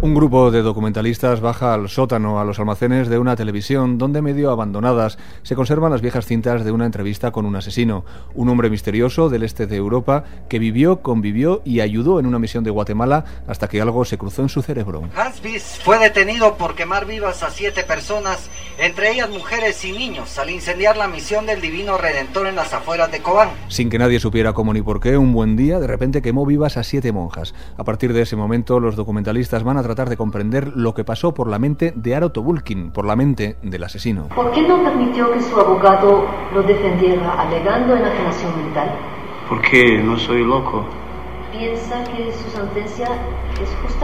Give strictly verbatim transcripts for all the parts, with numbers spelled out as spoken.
Un grupo de documentalistas baja al sótano, a los almacenes de una televisión, donde medio abandonadas se conservan las viejas cintas de una entrevista con un asesino, un hombre misterioso del este de Europa que vivió, convivió y ayudó en una misión de Guatemala hasta que algo se cruzó en su cerebro. Hans Biss fue detenido por quemar vivas a siete personas, entre ellas mujeres y niños, al incendiar la misión del Divino Redentor en las afueras de Cobán. Sin que nadie supiera cómo ni por qué, un buen día de repente quemó vivas a siete monjas. A partir de ese momento, los documentalistas van a tratar de comprender lo que pasó por la mente de Aro Tobulkin, por la mente del asesino. ¿Por qué no permitió que su abogado lo defendiera alegando enajenación mental? Porque no soy loco. ¿Piensa que su sentencia es justa?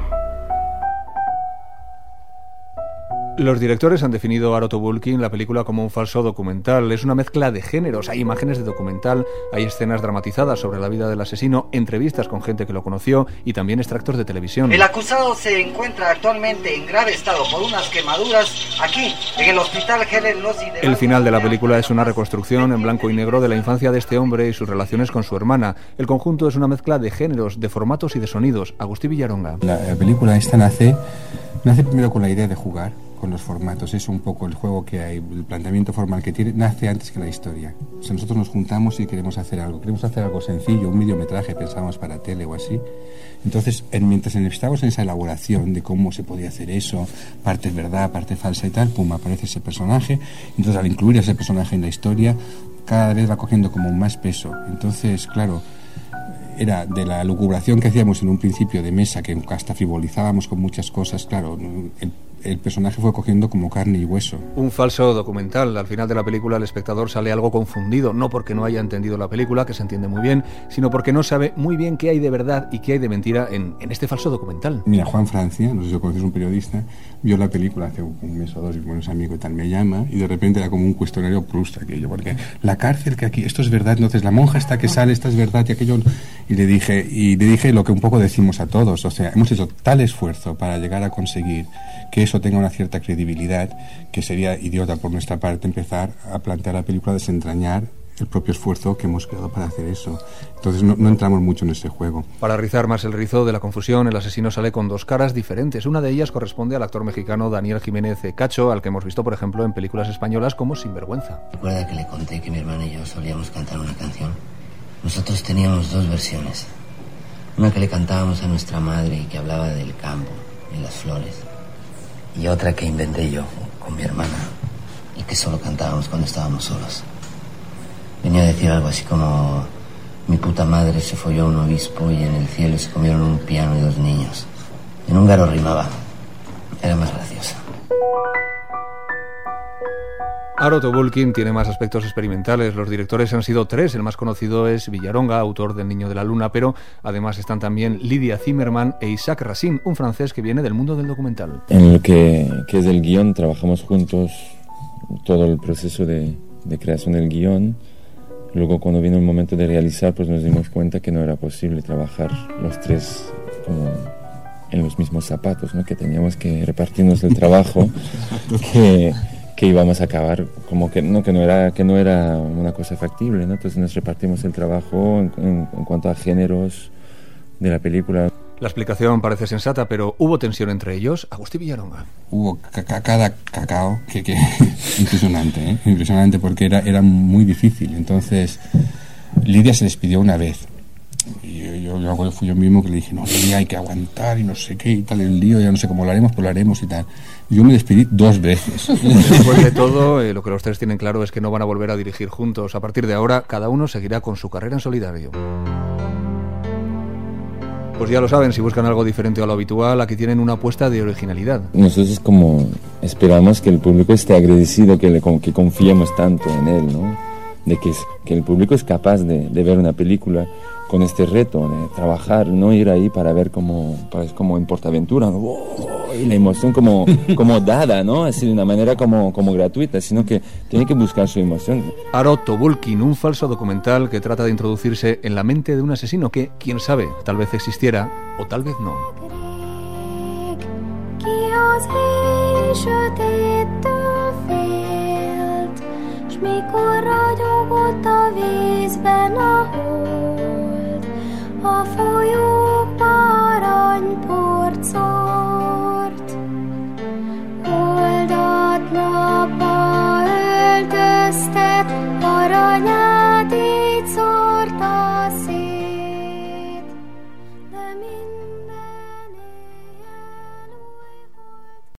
Los directores han definido a Aro Tobulkin la película como un falso documental. Es una mezcla de géneros. Hay imágenes de documental, hay escenas dramatizadas sobre la vida del asesino, entrevistas con gente que lo conoció y también extractos de televisión. El acusado se encuentra actualmente en grave estado por unas quemaduras aquí, en el hospital Helen Lossi de... El final de la película es una reconstrucción en blanco y negro de la infancia de este hombre y sus relaciones con su hermana. El conjunto es una mezcla de géneros, de formatos y de sonidos. Agustí Villaronga. La, la película esta nace, nace primero con la idea de jugar con los formatos, es un poco el juego que hay, el planteamiento formal que tiene, nace antes que la historia. O sea, nosotros nos juntamos y queremos hacer algo, queremos hacer algo sencillo, un videometraje, pensamos para tele o así. Entonces, en, mientras estábamos en esa elaboración de cómo se podía hacer eso, parte verdad, parte falsa y tal, pum, aparece ese personaje. Entonces, al incluir ese personaje en la historia, cada vez va cogiendo como más peso. Entonces, claro, era de la lucubración que hacíamos en un principio de mesa, que hasta frivolizábamos con muchas cosas, claro, el el personaje fue cogiendo como carne y hueso. Un falso documental. Al final de la película el espectador sale algo confundido, no porque no haya entendido la película, que se entiende muy bien, sino porque no sabe muy bien qué hay de verdad y qué hay de mentira en, en este falso documental. Mira, Juan Francia, no sé si lo conoces, un periodista, vio la película hace un mes o dos y buenos amigos y tal, me llama y de repente era como un cuestionario Proust aquello, porque la cárcel que aquí, esto es verdad, entonces la monja está que sale, esta es verdad y aquello, y le dije, y le dije lo que un poco decimos a todos, o sea, hemos hecho tal esfuerzo para llegar a conseguir que eso tenga una cierta credibilidad, que sería idiota por nuestra parte empezar a plantear la película, desentrañar el propio esfuerzo que hemos creado para hacer eso. Entonces no, no entramos mucho en ese juego. Para rizar más el rizo de la confusión, el asesino sale con dos caras diferentes. Una de ellas corresponde al actor mexicano Daniel Jiménez Cacho, al que hemos visto, por ejemplo, en películas españolas como Sinvergüenza. ¿Recuerda que le conté que mi hermana y yo solíamos cantar una canción? Nosotros teníamos dos versiones. Una que le cantábamos a nuestra madre y que hablaba del campo y las flores. Y otra que inventé yo con mi hermana y que solo cantábamos cuando estábamos solos. Venía a decir algo así como: mi puta madre se folló a un obispo y en el cielo se comieron un piano y dos niños. En húngaro rimaba. Era más graciosa. Aro Tobulkin tiene más aspectos experimentales. Los directores han sido tres. El más conocido es Villaronga, autor del Niño de la Luna, pero además están también Lydia Zimmerman e Isaac Racine, un francés que viene del mundo del documental. En lo que, que es el guión, trabajamos juntos todo el proceso de, de creación del guión. Luego, cuando vino el momento de realizar, pues nos dimos cuenta que no era posible trabajar los tres como en los mismos zapatos, ¿no? Que teníamos que repartirnos el trabajo, que... que íbamos a acabar como que no que no era que no era una cosa factible, ¿no? Entonces nos repartimos el trabajo en, en, en cuanto a géneros de la película. La explicación parece sensata, pero ¿hubo tensión entre ellos? Agustí Villaronga. Hubo caca, cada cacao que, que impresionante, ¿eh? Impresionante, porque era era muy difícil. Entonces Lidia se despidió una vez. Y yo, yo, yo acuerdo, fui yo mismo que le dije, no, Lidia, hay que aguantar y no sé qué y tal, el lío, ya no sé cómo lo haremos, pues lo haremos y tal. Yo me despedí dos veces. Después de todo, eh, lo que los tres tienen claro es que no van a volver a dirigir juntos. A partir de ahora, cada uno seguirá con su carrera en solidario. Pues ya lo saben, si buscan algo diferente a lo habitual, aquí tienen una apuesta de originalidad. Nosotros como esperamos que el público esté agradecido, que, le, que confiemos tanto en él, ¿no? De que, es, que el público es capaz de, de ver una película con este reto, de trabajar, no ir ahí para ver como, pues, como en Portaventura, ¿no? Oh, y la emoción como, como dada, ¿no? Así de una manera como, como gratuita, sino que tiene que buscar su emoción. Aro Tobulkin, un falso documental que trata de introducirse en la mente de un asesino que, quién sabe, tal vez existiera o tal vez no. Mikor ragyogott a vízben a hold, a folyókba aranyporcol. konia